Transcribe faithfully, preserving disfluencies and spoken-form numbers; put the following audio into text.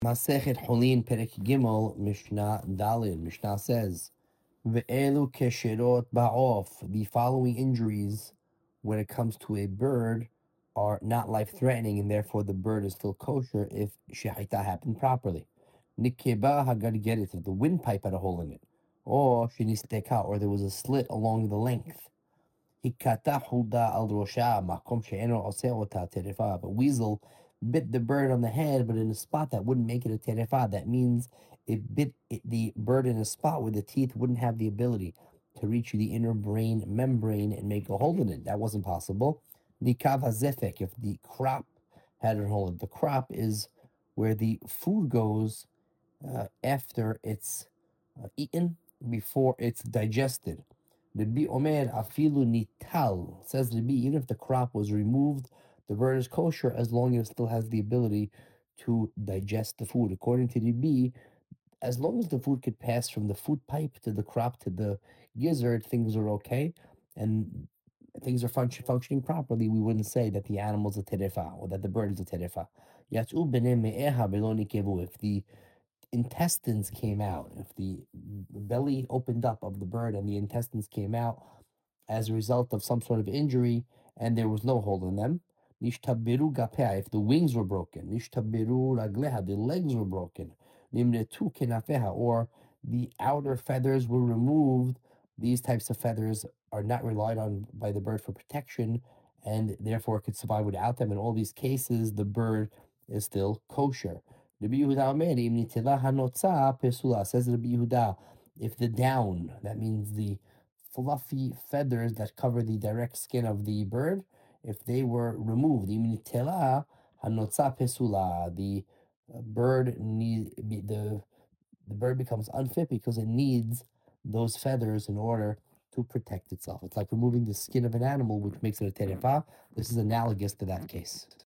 Masechet Holin Perek Gimel Mishnah Dalin. Mishnah says, Ve'elu kesherot ba'of. The following injuries, when it comes to a bird, are not life-threatening, and therefore the bird is still kosher if shechita happened properly. Nikeba hagadgerit, if the windpipe had a hole in it, or shenisteka, or there was a slit along the length. Hikata huda al rosha makom she'eno oseh ota terefa. A weasel bit the bird on the head, but in a spot that wouldn't make it a terefa. That means it bit it, the bird in a spot where the teeth wouldn't have the ability to reach the inner brain membrane and make a hole in it. That wasn't possible. Nikav hazefek, if the crop had a hole in it. The crop is where the food goes uh, after it's uh, eaten, before it's digested. Rabbi Omer afilu nital, says Rabbi, even if the crop was removed, the bird is kosher as long as it still has the ability to digest the food. According to Rabbi, as long as the food could pass from the food pipe to the crop to the gizzard, things are okay, and things are function, functioning properly. We wouldn't say that the animal's a terefa or that the bird is a terefa. If the intestines came out, if the belly opened up of the bird and the intestines came out as a result of some sort of injury and there was no hole in them, nishtabiru gapea, if the wings were broken, nishtabiru ragleha, the legs were broken, nimnetu kenafeha, or the outer feathers were removed. These types of feathers are not relied on by the bird for protection, and therefore it could survive without them. In all these cases, the bird is still kosher. Rabbi Yehuda Omer, im nitela hanotza pesula, says Rabbi Yehuda, if the down, that means the fluffy feathers that cover the direct skin of the bird, if they were removed, im nitela hanotza pesula, the uh, bird need the the bird becomes unfit because it needs those feathers in order to protect itself. It's like removing the skin of an animal, which makes it a terefa. This is analogous to that case.